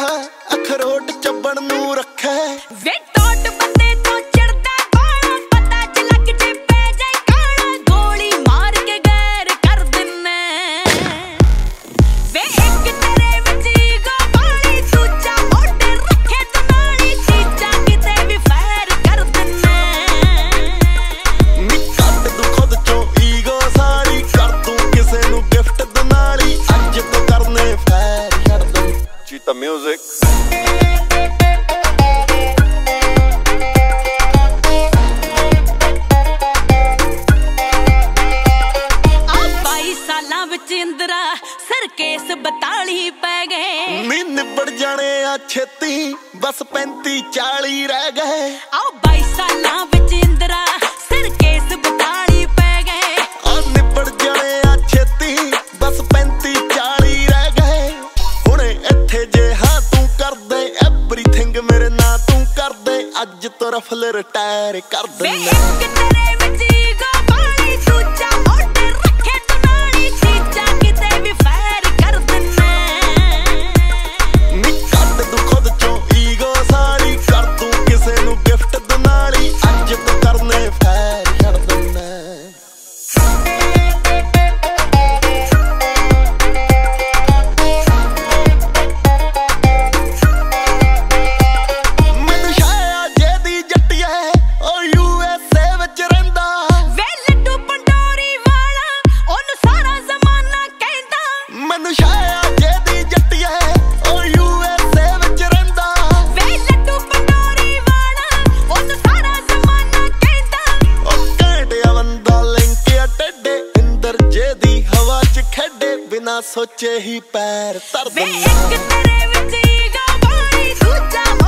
अखरोट चबण नू रखे वे टोट बंदे तो चढ़दा बाला पता च लग जे पै जाए काला गोली मार के गैर कर दिन्ने वे एक तेरे विच ईगो बाली दूजा ओटे रखे ते नाली चीजा किते भी फैर कर दिन्ने नी कट दू खुद चों ईगो सारी कर दूं किसे नू गिफ्ट दनाली अज तो करने फैर छड़ दूं चीता म्यूजिक इंदिरा सर केस 42 पै गए नी निबड़ जाने आ छेती बस 35-40 रह गए आओ 22 सालां विच इंदिरा सर केस 42 पै गए आ निबड़ जाने आ छेती बस 35-40 रह गए हुणे इत्थे जे हां तू कर दे एवरीथिंग मेरे नां तू कर दे अज तो रफल रिटायर कर दे एक तेरे विच ईगो बाली दूजा ओटे रखे ते नाली चीजा किते भी फैर कर दिन्ने नी कट दू खुद चों ईगो सारी कर दूं किसे नू गिफ्ट दनाली अज तो करने फैर छड़ दिन्ने बिना सोचे ही पैर तर वे एक तेरे विच ईगो बाली दूजा